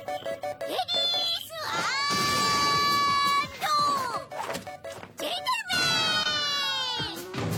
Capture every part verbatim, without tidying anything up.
レディースアンドジェントルメン、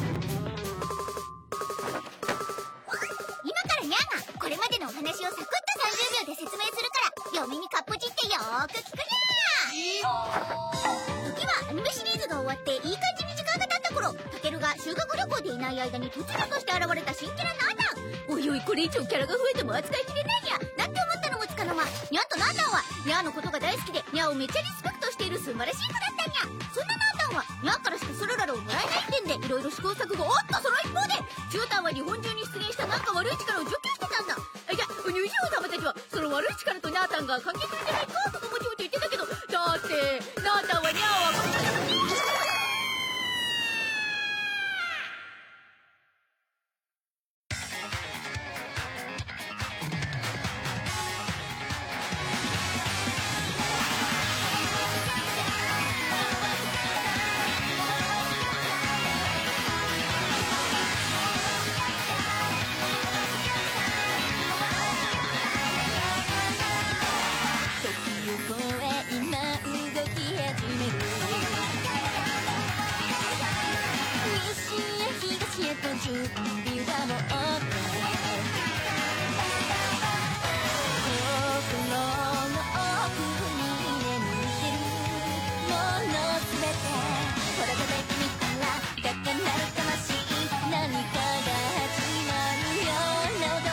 今からニャーがこれまでのお話をサクッとさんじゅうびょうで説明するから嫁にかっぽちってよーく聞くにゃー。時はアニメシリーズが終わっていい感じに時間が経った頃、タケルが修学旅行でいない間に突如として現れた新キャラナータン。おいおい、これ以上キャラが増えても扱いきれないにゃなんて思ったのもつかの間、ニャーとナータンはニャーのことが大好きでニャーをめっちゃリスペクトしている素晴らしい子だったにゃ。そんなナータンはニャーからしかソルラルをもらえない点でいろいろ試行錯誤。おっとその一方でチュータンは日本中に出現したなんか悪い力を除去してたんだ。あ、いや、ニュージオ様たちはその悪い力とナータンが関係するんじゃないかとかもちもち言ってたけど、だってナータンはニャーは準備はもう OK。 心の奥に眠ってるものすべてほら食べてみたら高鳴る魂、何かが始まるような音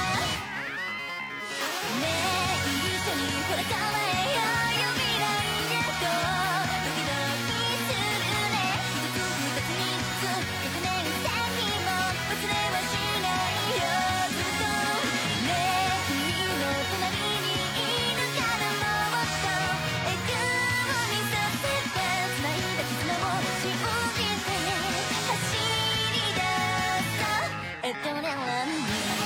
ねえ一緒にほら構えようよ未来へとドキドキするね。一つ二つ三つ幾年先も忘れはしないよずっとねえ君の隣にいるからもっと笑顔にさせて繋いだ絆を信じて走り出したエトネランに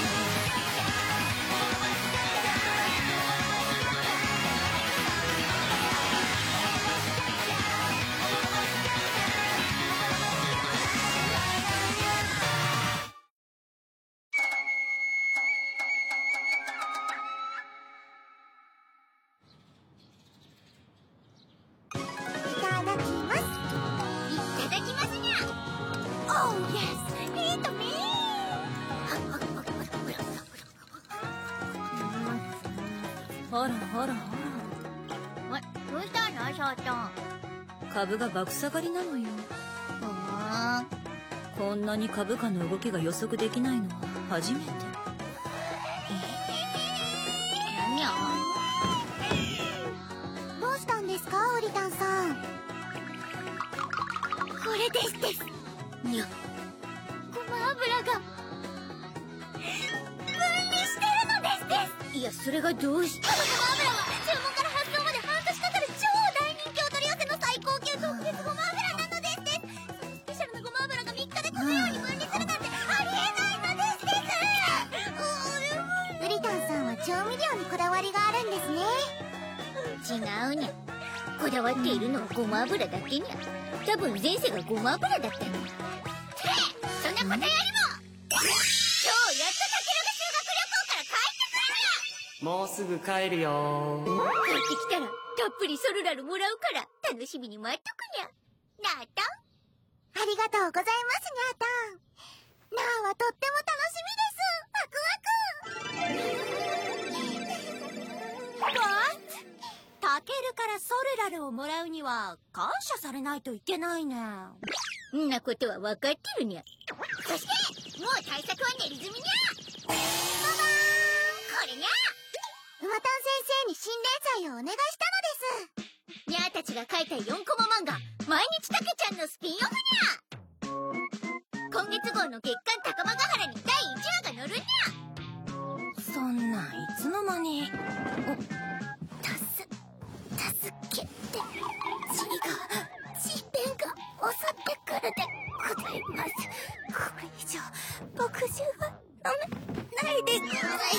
ほらほらほら。 どうしたのショートン。 株が爆下がりなのよ。 ふーん。 こんなに株価の動きが予測できないのは初めて。 にゃどうしたんですかオリタンさん。 これですですにゃごま油が分離してるのですです。いやそれがどうして。このごま油は注文から発送まで半年かかる超大人気お取り寄せの最高級特別ごま油なのですです。そのスペシャルなごま油がみっかでこのように分離するなんてありえないのですです。 ウリタンさんは調味料にこだわりがあるんですね。 違うにゃ。こだわっているのはごま油だけにゃ。多分前世がごま油だったにゃ。てそんなことよりも今日やっとタケルが修学旅行から帰ってくるにゃ。 もうすぐ帰るよ。 帰ってきたらたっぷりソルラルもらうから楽しみに待っとくにゃ。なあたんありがとうございますニャータン。ナーはとっても楽しみです。ワクワク。 タケルからソルラルをもらうには感謝されないといけないね。 んなことは分かってるにゃ。そしてもう対策は練り済みにゃ。これにゃ。 馬タン先生に心霊剤をお願いしたのです。 にゃーたちが書いたよんコマ漫画毎日たけちゃんのスピンオフにゃ。今月号の月刊高間ヶ原にだいいちわが載るにゃ。 そんなんいつの間に。 たす助けて血が血便が襲ってくるでございます。これ以上牧汁は飲めないでください。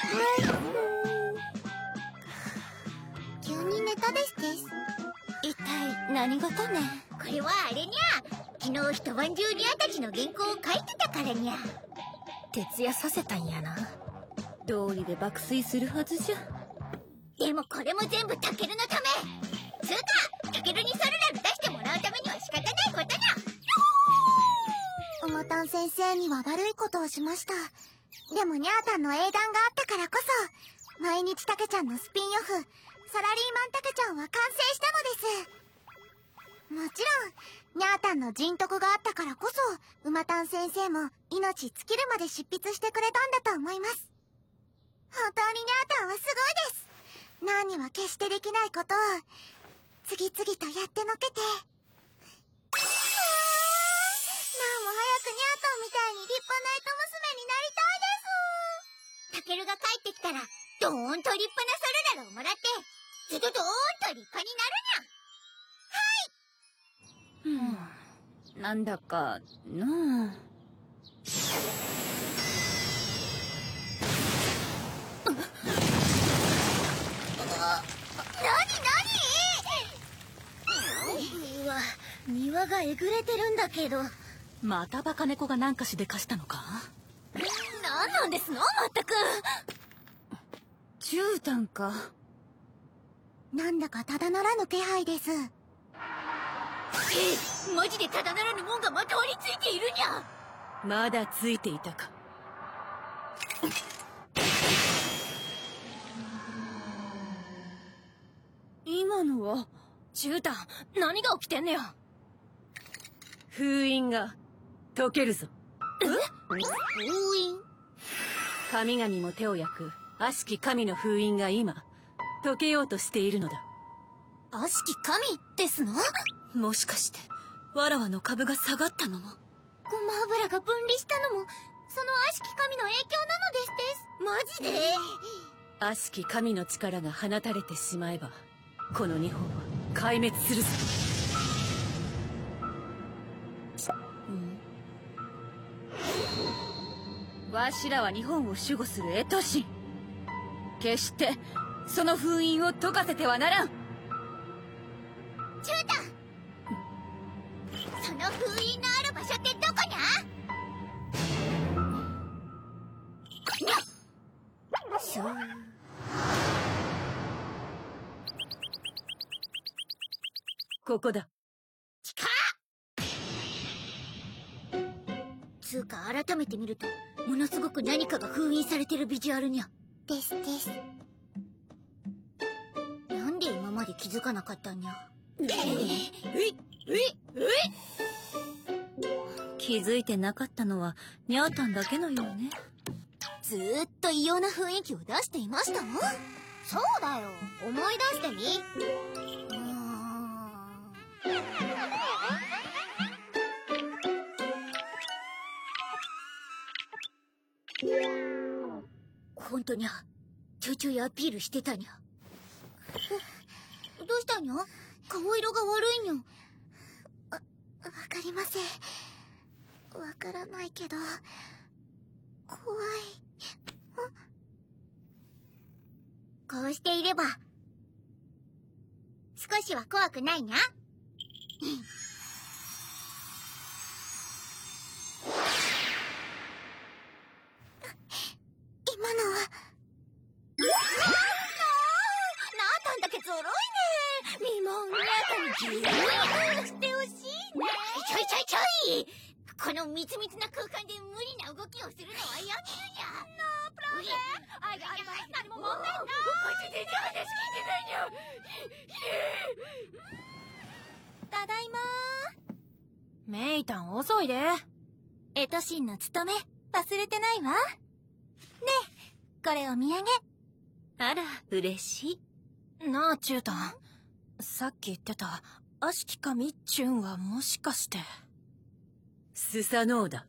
急に寝たですです。 一体何事ね。 これはあれにゃ。昨日一晩中にゃーたちの原稿を書いてたからにゃ。 徹夜させたんやな。 道理で爆睡するはずじゃ。 でもこれも全部タケルのため。つうかタケルにソルラル出してもらうためには仕方ないことだ。 うまたん先生には悪いことをしました。でもにゃーたんの英断があったからこそ、毎日タケちゃんのスピンオフ、サラリーマンタケちゃんは完成したのです。もちろんにゃーたんの人徳があったからこそ、うまたん先生も命尽きるまで執筆してくれたんだと思います。本当ににゃーたんはすごいです。何には決してできないことを次々とやってのけて、なんも早くにゃーたんみたいに立派な糸娘になりたいです。 タケルが帰ってきたらドーンと立派なソルラルをもらってズドドーンと立派になるにゃ。 はい。うん。なんだかなあ。 うわ、庭がえぐれてるんだけど。 またバカ猫がなんかしでかしたのか？ なんなんですのまったく。 絨毯か。 なんだかただならぬ気配です。 え、マジでただならぬもんがまとわりついているにゃ。 まだついていたか。今のは絨毯、何が起きてんねや。 封印が解けるぞ。 封印？ 神々も手を焼く悪しき神の封印が今解けようとしているのだ。 悪しき神ですの？ もしかしてわらわの株が下がったのも。 ごま油が分離したのもその悪しき神の影響なのですです。 マジで？ 悪しき神の力が放たれてしまえばこの日本は壊滅するぞ。わしらは日本を守護するエトシン。決してその封印を解かせてはならん。 ジュータン、その封印のある場所ってどこにゃ？にゃっしょー。 ここだ。 ちかつうか改めて見るとものすごく何かが封印されてるビジュアルにゃ。 ですです。 なんで今まで気づかなかったんにゃ。えええええ気づいてなかったのはニャータンだけのようね。 ずーっと異様な雰囲気を出していましたの？ そうだよ、思い出してみ。うーんほんとにゃ、ちょいちょいアピールしてたにゃ。どうしたにゃ？顔色が悪いにゃ。 わ、わかりません。わからないけど怖い。 こうしていれば少しは怖くないにゃ。 今のはなあたんだけゾロいね。みもんにゃたにギューしてほしいね。 ちょいちょいちょい、この密密な空間で無理な動きをするのはやめるにゃ。 プラン愛があれば何も問題ない。 マジで話聞いてないにゃ。 ただいまー。メイタン遅いで。エトシンの務め忘れてないわ。ねえ、これお土産。 あら嬉しい。なあチュータン、さっき言ってた悪しき神チュンはもしかしてスサノオだ。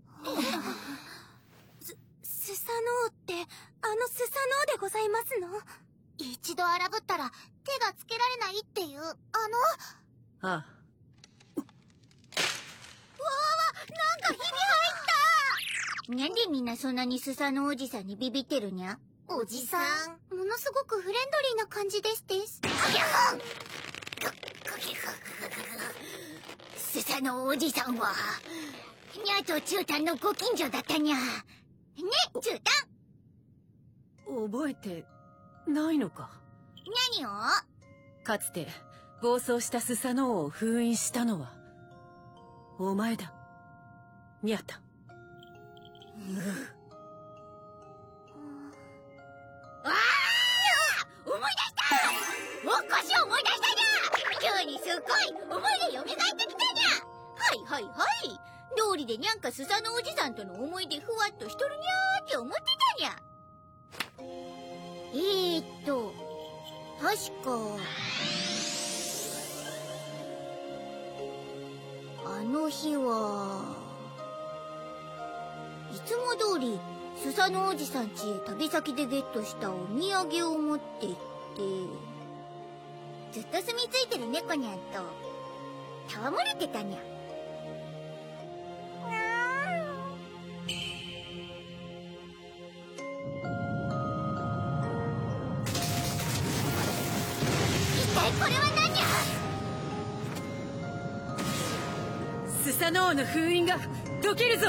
ススサノオってあのスサノオでございますの？ 一度荒ぶったら手がつけられないっていうあの。 ああ。 わーわ、なんかひび入った。 なんでみんなそんなにスサノおじさんにビビってるにゃ。 おじさん、ものすごくフレンドリーな感じですです。 スサノおじさんはニャとチュータンのご近所だったにゃ。ね、チュータン。 覚えてないのか。 何を？ かつて暴走したスサノオを封印したのはお前だ、ニャタ。 ああ、思い出した！おっこし思い出したにゃ！急にすっごい思い出蘇ってきたにゃ！はいはいはい。道理でにゃんかスサノおじさんとの思い出ふわっとしとるにゃーって思ってたにゃ。えーっと確かあの日はいつも通りスサノおじさんちへ旅先でゲットしたお土産を持って行ってずっと住み着いてる猫にゃんと戯れてたにゃ。一体これは何にゃ？ スサノオの封印が解けるぞ。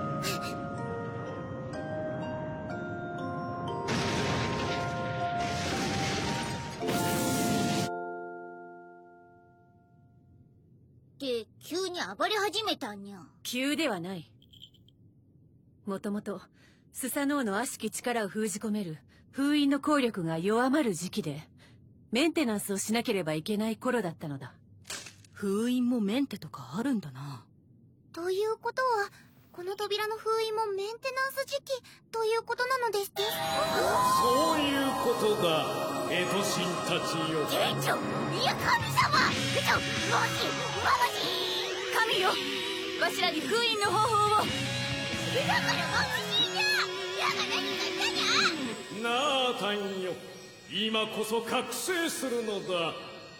で急に暴れ始めたんにゃ。 急ではない。もともとスサノオの悪しき力を封じ込める封印の効力が弱まる時期でメンテナンスをしなければいけない頃だったのだ。 封印もメンテとかあるんだな。 ということはこの扉の封印もメンテナンス時期ということなのですね。 そういうことだ、エトシンたちよ。 店長、いや神様、ちょ、もしもし神よ、わしらに封印の方法を。 だからまぶしいにゃ。やが何か言ったにゃ。 なあタンよ、今こそ覚醒するのだ。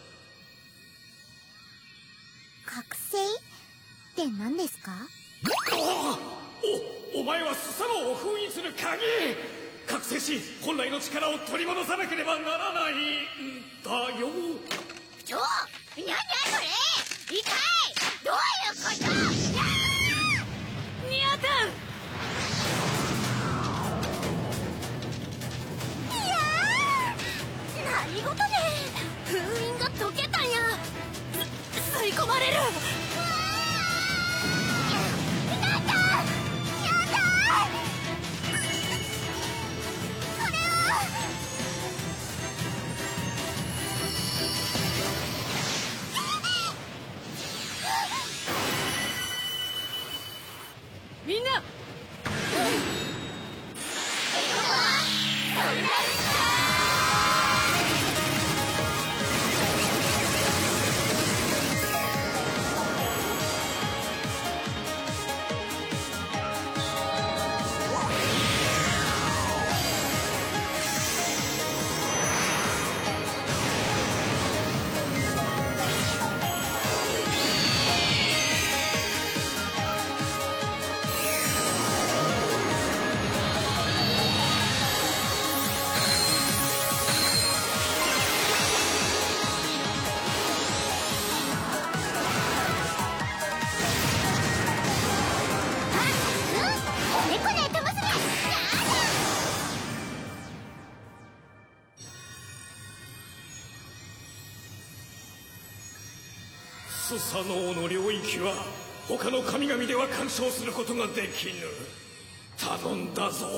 覚醒って何ですか？ お、お前はスサノオを封印する鍵。覚醒し本来の力を取り戻さなければならないんだよ。 ちょ、にゃにゃそれ痛い。どういうこと？にゃー！ ニャタン！ いやー、何事ね。封印が解けたんや。吸い込まれる。 みんな！ スサノオの領域は他の神々では干渉することができぬ。頼んだぞ。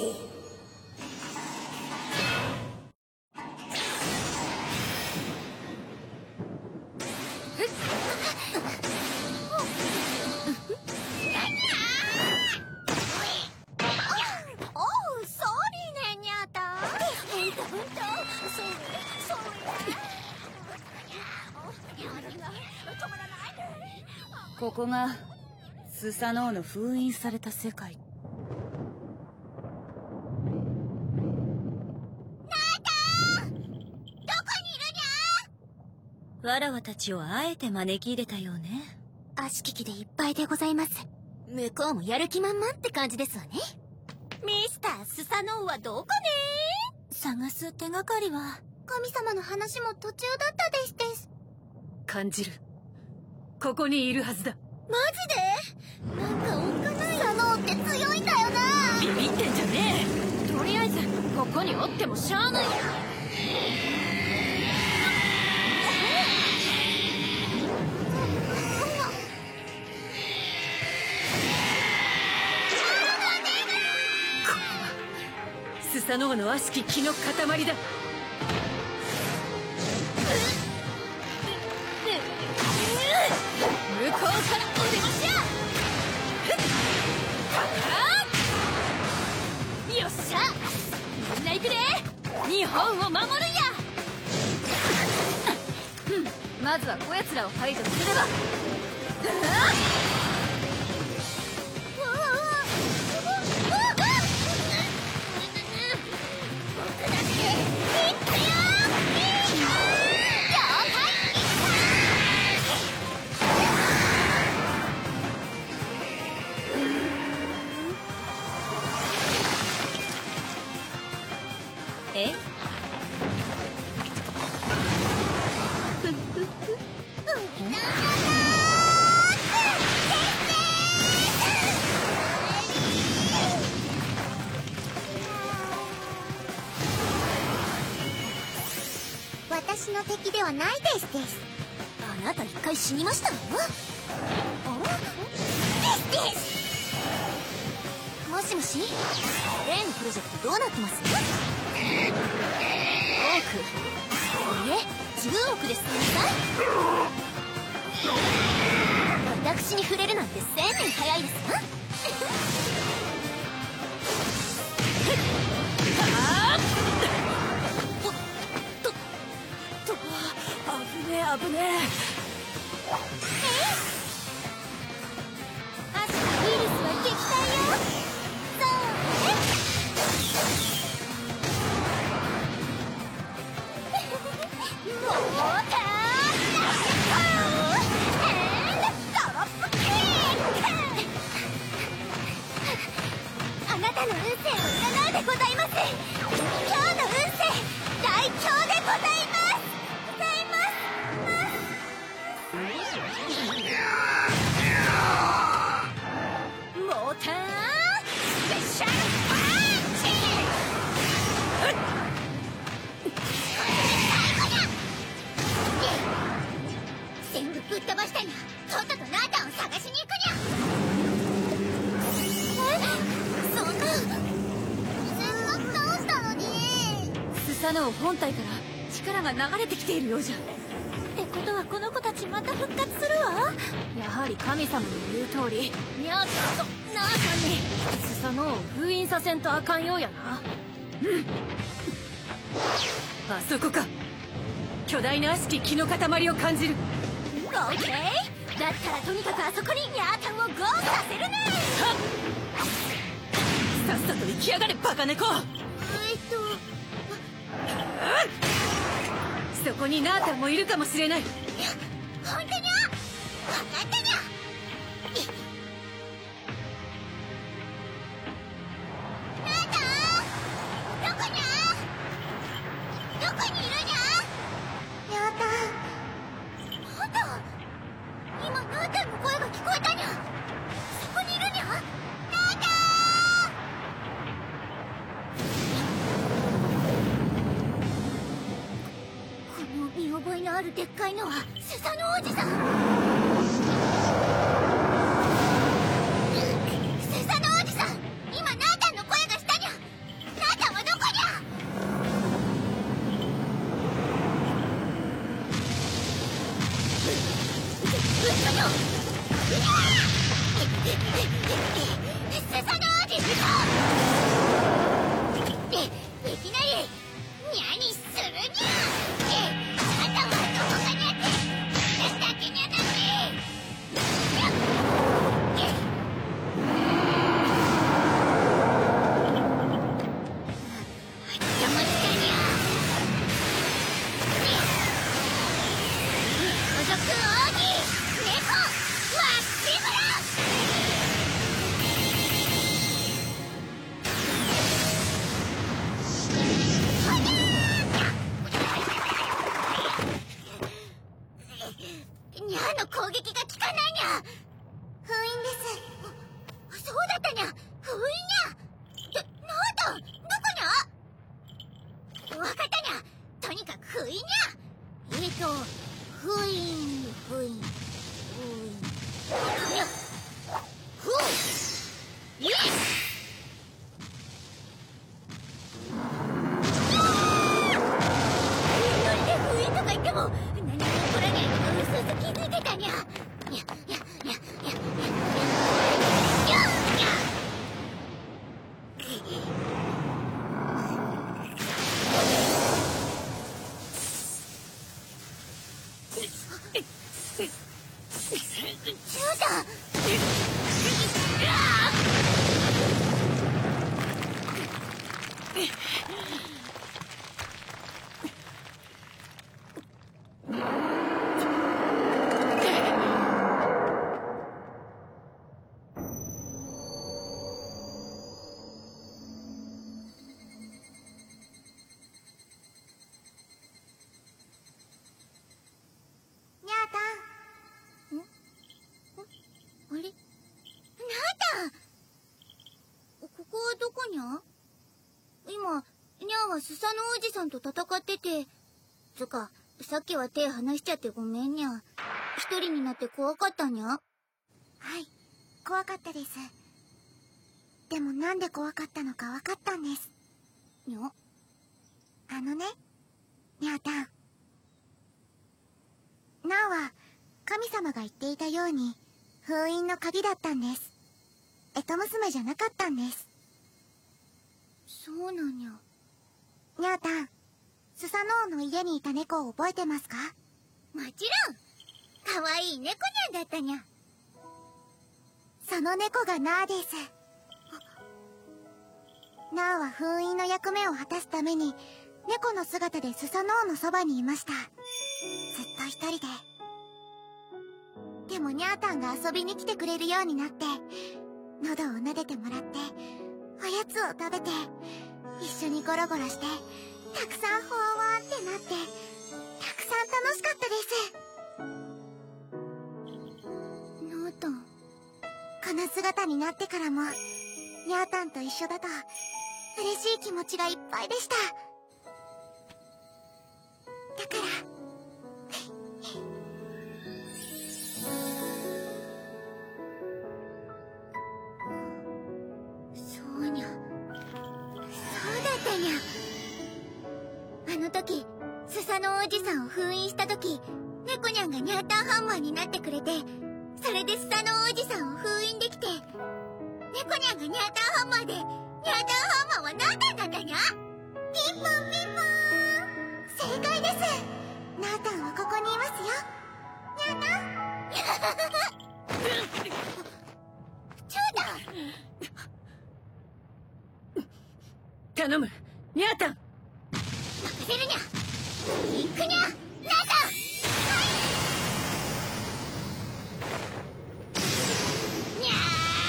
ここがスサノオの封印された世界。 わらわたちをあえて招き入れたようね。 悪しき気でいっぱいでございます。向こうもやる気満々って感じですわね。 ミスタースサノオはどこね？ 探す手がかりは神様の話も途中だったですです。 感じる。ここにいるはずだ。 マジで？なんかおっかない。スサノオって強いんだよな。 ビビってんじゃねとりあえずここにおってもしゃあないや。 スサノオの悪しき気の塊だ。向こうからお出ましや。よっしゃ、みんな行くで。日本を守るんや。うん、まずはこやつらを排除すれば。 え？ 私の敵ではないですです。 あなた一回死にましたの？ですです。もしもし、例のプロジェクトどうなってます？ごおく、いえじゅうおくですね。私に触れるなんてせんねん早いですわ。 危ねえ危ねえ。 アシカウイルスは撃退よ。そうね。モータードロップキック。あなたの運勢を占うでございます。今日の運勢大凶でございますございます。モータースペシャルパンチ。全部ぶっ飛ばしたにゃ。とっととナータンを探しに行くにゃ。え、そんな。せっかく倒したのに。 スサノオ本体から力が流れてきているようじゃ。 ってことはこの子たちまた復活するわ。 やはり神様の言う通り、ニャータンとナータンにスサノオを封印させんとあかんようやな。うんあそこか。巨大な悪しき気の塊を感じる。 オーケー。だったらとにかくあそこにニャータンをゴーさせるね。 さっさと行きやがれバカ猫。 えっとそこにナータンもいるかもしれない。 本当にゃ。分かったにゃ。ナータンどこにゃ。どこにいるにゃ。 ニャータン。 ナータン、今ナータンの声が聞こえたにゃ。そこにいるにゃ。ナータン。この見覚えのあるでっかいのはスサノオおじさん。スサノオおじさん、今ナータンの声がしたにゃ。ナータンはどこにゃ。うっそのスサノオおじさん。いきなりニャにするにゃ。あなたはどこかにあって私だけにゃだって。邪魔したにゃ。孤独王に猫ワッシブラ。ニャーの攻撃が効かないにゃ。 封印です。 そうだったにゃ。封印にゃ。な、ナータンどこにゃ。わかったにゃ。とにかく封印にゃ。えーと封印封印封印にゃっふうイエス封印とか言っても何も起こらないのがうすうす気づいてたにゃ。にゃにゃにゃにゃにゃにゃにゃスサノおじさんと戦ってて、つかさっきは手離しちゃってごめんにゃ。一人になって怖かったにゃ。 はい、怖かったです。でもなんで怖かったのか分かったんです。 にゃあのね、にゃーたん、ナオは神様が言っていたように封印の鍵だったんです。エト娘じゃなかったんです。 そうなんにゃ。 にゃーたん、スサノオの家にいた猫を覚えてますか？ もちろん。かわいい猫にゃんだったにゃ。 その猫がナーです。ナーは封印の役目を果たすために猫の姿でスサノオのそばにいました。ずっと一人で。でもニャータンが遊びに来てくれるようになって、喉を撫でてもらっておやつを食べて一緒にゴロゴロして、たくさんほわわーってなって、たくさん楽しかったです。 ナータン、 この姿になってからもニャータンと一緒だと嬉しい気持ちがいっぱいでした。だからそうにゃ、そうだったにゃ。あの時スサノオおじさんを封印した時、猫にゃんがニャータンハンマーになってくれて、それでスサノオおじさんを封印できて、猫にゃんがニャータンハンマーで、ニャータンハンマーはナータンなんだにゃ。 ピンポンピンポーン、正解です。ナータンはここにいますよ。ニャータンチューだ。 頼む、ニャータン。 任せるにゃ。行くにゃ、ナータン。にゃー。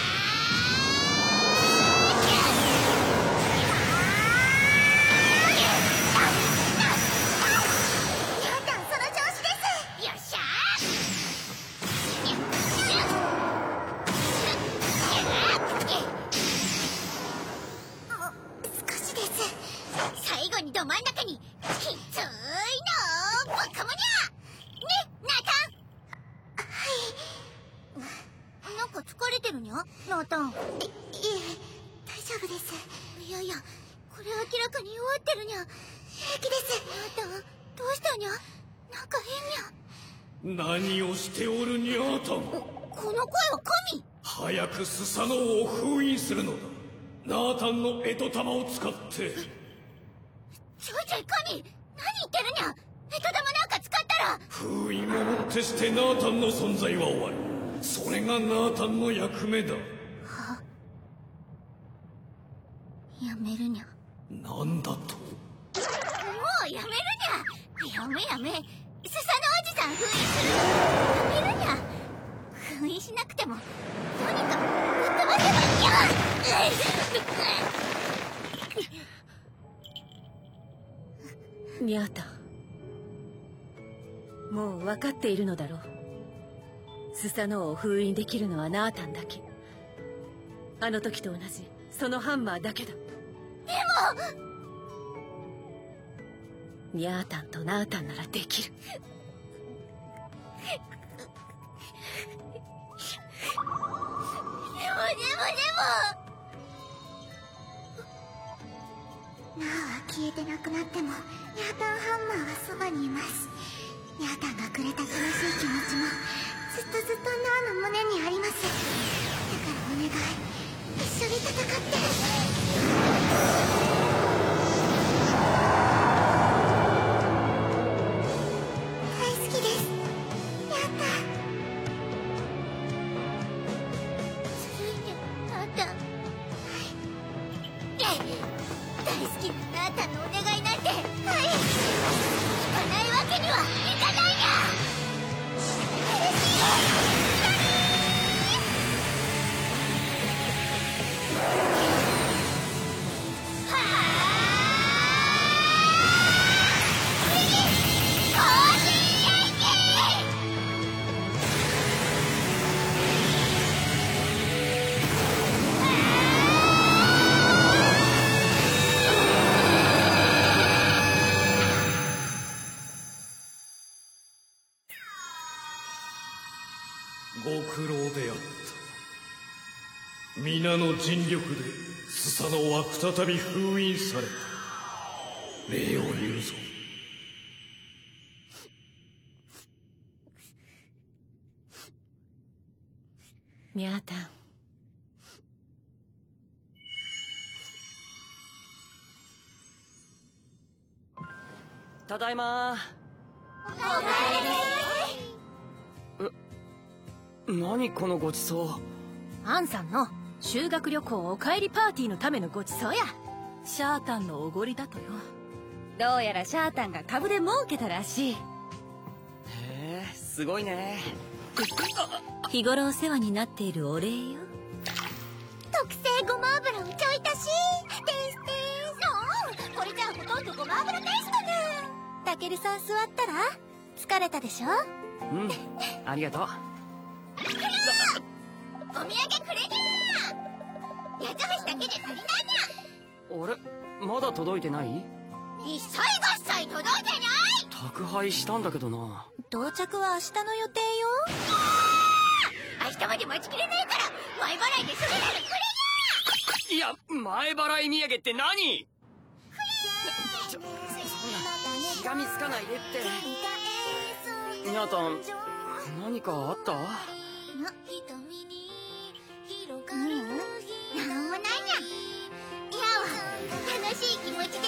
ニャータン、その調子です。 よっしゃー。 少しです。 最後にど真ん中にきつーいのぶっ込むにゃ。ね、ナータン。なんか疲れてるにゃ、ナータン。 いいえ、大丈夫です。 いやいや、これ明らかに弱ってるにゃ。 平気です。 ナータン、どうしたにゃ。なんか変にゃ。 何をしておるニャータン。 この声は神。 早くスサノオを封印するのだ。ナータンのエト玉を使って。 ちょいちょい神、何言ってるにゃ。エト玉なんか使ったら。 封印をもってしてナータンの存在は終わる。それがナータンの役目だ。 はやめるにゃ。 なんだと。もうやめるにゃ。やめやめ。スサノおじさん封印する。やめるにゃ。封印しなくてもとにかくぶっ飛ばせばにゃ。 ニャータン、もう分かっているのだろう。スサノオを封印できるのはナータンだけ。あの時と同じそのハンマーだけだ。でもニャータンとナータンならできる。 ナオは消えてなくなってもヤータンハンマーはそばにいます。ヤータンがくれた悲しい気持ちもずっとずっとナオの胸にあります。だからお願い、一緒に戦って。 ご苦労であった。皆の尽力でスサノオは再び封印された。礼を言うぞ。 ミャータン。 ただいまー。え、何このごちそう。 アンさんの修学旅行お帰りパーティーのためのごちそうや。シャータンのおごりだとよ。 どうやらシャータンが株で儲けたらしい。 へえ、すごいね。 日頃お世話になっているお礼よ。 特製ごま油をちょい足しですです。 そう、これじゃあほとんどごま油テイストね。 たけるさん座ったら疲れたでしょ。 うん、ありがとう。 お土産くれにゃー。八つ橋だけで足りないにゃ。 あれ、まだ届いてない？ 一切合切届いてない。 宅配したんだけどな。 到着は明日の予定よ。 明日まで待ちきれないから前払いでそれならくれにゃ。 いや、前払い土産って何？ちょ、そんなしがみつかないでって。ミャータン、何かあった？ ううん、なんもないにゃ。いやは楽しい気持ちで